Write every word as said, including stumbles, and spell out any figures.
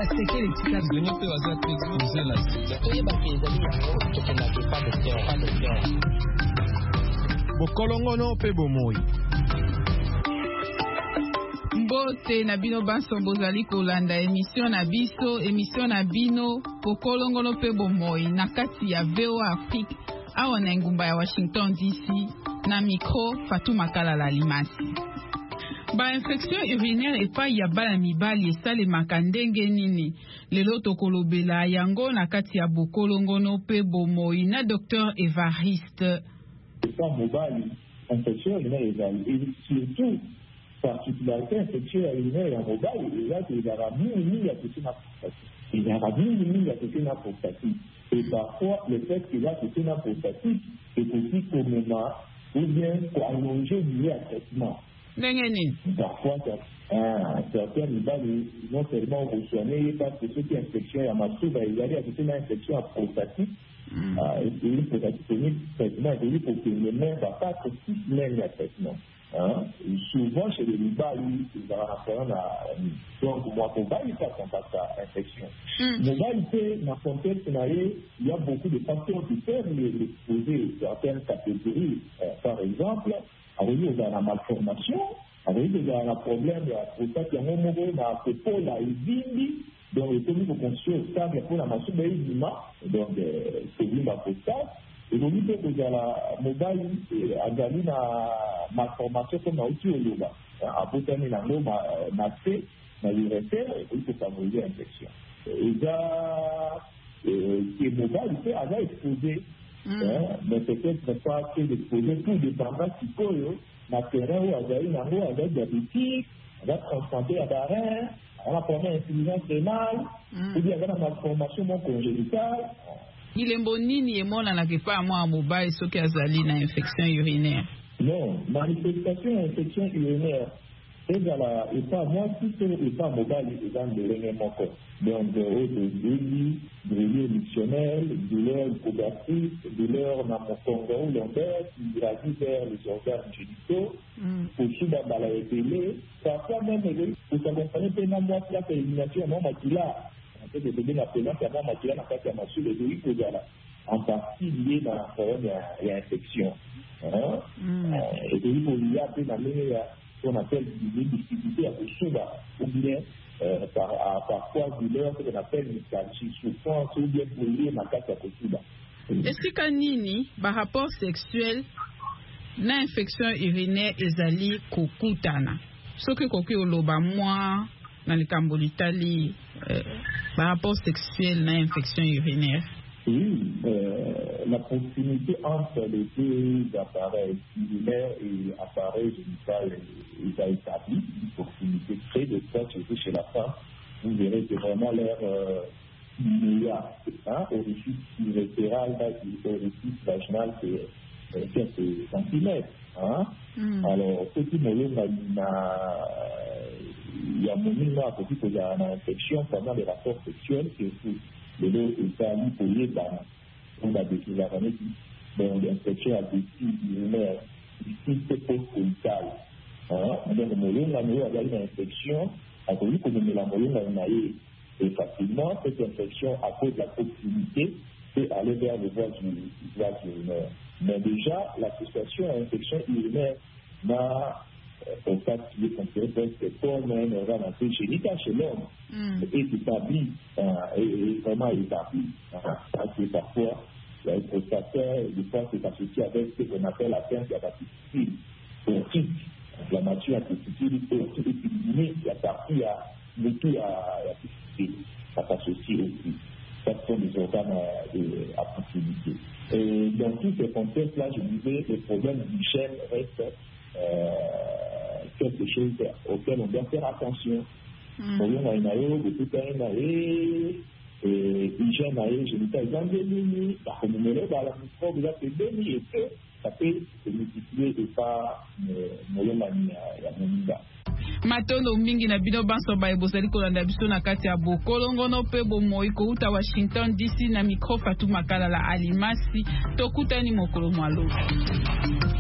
basekele tika donné pe baza pe exposer la sida oye bakezali yango tokendaka pas de cœur pas de cœur bokolongono pe bomoi mbote na bino banso bozali kolanda émission na biso émission na bino bokolongono pe bomoi na kati ya V O A Afrique awa na ngumba ya Washington D C na micro Fatou Makalala Limasi. Ba infection urinaire epai ya bana mibali esalemaka ndenge nini lelo tokolobela yango na kati ya bokolongono pe bomoi na Docteur Evariste. Epa mobali infection urinaire ezali et surtout particularité infection urinaire ya mobali ezali ezala mingi ya kotina prostatique ezala mingi mingi ya kotina prostatique et parfois le fait qu'il a kotina prostatique est aussi communément ou bien allongé lié à traitement. Parfois, ah, certains mibali non seulement reçoivent parce que ceux qui ont infection à masouba, il y a une infection à prostatique, et une prostatique chronique, traitement est pour que le nerf va pas être six semaines de traitement. Hein? Souvent chez les mibali, ils ont rapport à donc moi pour bali pas contre à infection. Mobali dans le contexte il y a beaucoup de facteurs qui peuvent exposer certaines catégories. Euh, par exemple, avec la malformation, avec le problème de la prostate, il y a un moment où la peau la vindi, donc il faut qu'on construise stable pour la masse de donc c'est lui la prostate. Et donc il faut que la mobile a gagné la malformation comme on a aussi au Yoba. À bout d'un an, ma fait, ma urètre, il faut favoriser l'infection. Et là, qui est mobile, il fait avoir exposé. Mm. Eh, mais peut-être ne pas que l'exposer tout dépendant si quoi na terrain où il y a une avec diabétique, on va transplanter à l'arrêt, on va prendre une insuffisance rénale, ou bien avec la malformation non congénitale. Il est bon nini et mon n'avait pas moi à mobile ce qui a zali na infection urinaire. Non, manifestation infection urinaire. Et voilà, et pas moi si c'est et pas mobile et dans le réunion encore. Donc de haut de brûlis, brûlis émotionnels, douleur hypogastrique, douleur dans mon congélateur lombaire, qui gravit vers les organes génitaux, pour suivre dans la épilée, parfois même pour s'accompagner pleinement moi la élimination non maculaire. En fait, de donner la présence à moi maculaire dans la massue de l'huile en partie liée dans la forme et l'infection. Et puis il faut lier à peu dans les qu'on appelle des difficultés à souba ou bien euh, par, à, parfois douleur qu'on appelle une souffrance ou bien brûlée dans la carte à souba. Est-ce que nini par rapport sexuel na infection urinaire ezali kokutana soki koki oloba moi na likambo litali euh, par rapport sexuel na infection urinaire? Oui, euh, la proximité entre les deux appareils urinaires et appareils génitaux est établie, une proximité très étroite, surtout chez la femme. Vous verrez que vraiment l'air euh, immédiat, hein, orifice urétéral, orifice vaginal, c'est quelques centimètres. Hein. Mm. Alors, ce qui me il y a mon à côté qu'il y a une infection pendant les rapports sexuels, c'est le lot est allé pour les dames. On a décrit la ramée dans l'infection à des signes urinaires, des signes post-coïtales. Donc, le molon, la meilleure a une infection, à cause que le molon a une et facilement, cette infection, à cause de la proximité, peut aller vers le voie du voie urinaire. Mais déjà, l'association à l'infection urinaire n'a au cas qui est considéré c'est comme un organe un peu génital chez l'homme est établi et vraiment établi. Parce que parfois, il y a un prostataire, des fois c'est associé avec ce qu'on appelle la perte de la testicule, ortique, inflammation à testicule, ortique éliminée, la partie à l'outil à la testicule, ça s'associe aussi. Ça sont des organes à proximité. Et dans tous ces contextes-là, je disais, les problèmes d'hygiène restent euh, quelque chose auquel on doit faire attention. On a une aéro, de tout un aéro, et hygiène aéro, je ne sais pas, ils ont des lignes, par contre, on est dans la microbe, il y a des lignes, et que ça peut se multiplier et pas moyen mania, il y a mon gars. Matondo mingi na bino banso ba ebosali kolanda biso na kati ya bokolongono pe bomoi ko uta Washington D C na micro Fatou Makalala Alimasi tokutani mokolo mwalo.